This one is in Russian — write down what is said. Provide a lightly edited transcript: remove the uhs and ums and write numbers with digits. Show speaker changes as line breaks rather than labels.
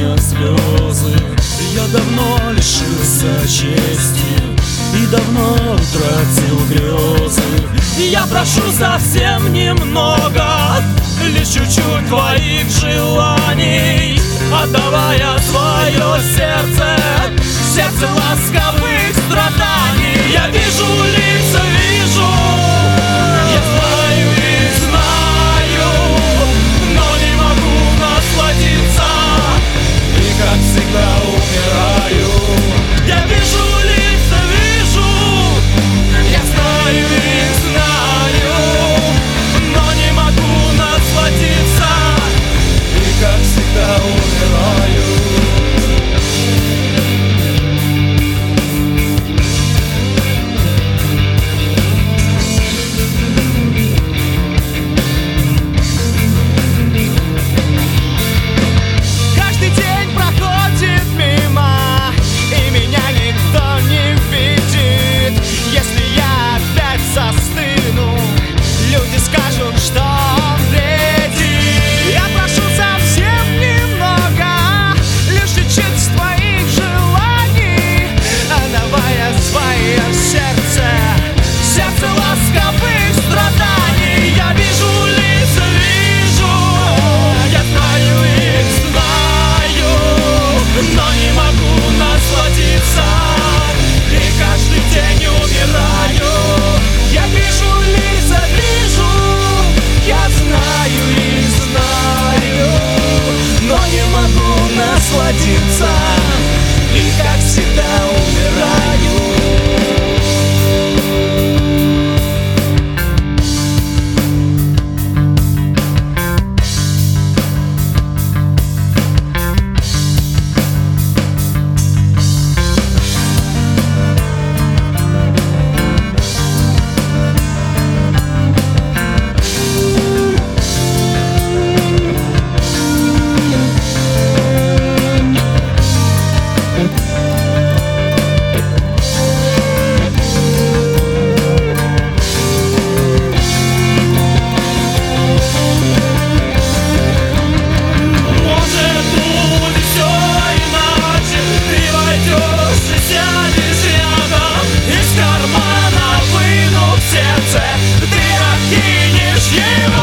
меня слезы. Я давно лишился чести и давно утратил грезы. Я прошу совсем немного, лишь чуть-чуть твоих желаний, отдавая свое сердце, сердце ласковых страданий. Я вижу лица, вижу, я знаю и знаю, но не могу насладиться, и как всегда умираю. Я вижу лица, вижу, я знаю и знаю, но не могу насладиться, и как всегда умираю. Насладиться, и как всегда умираю. Ты откинешь его.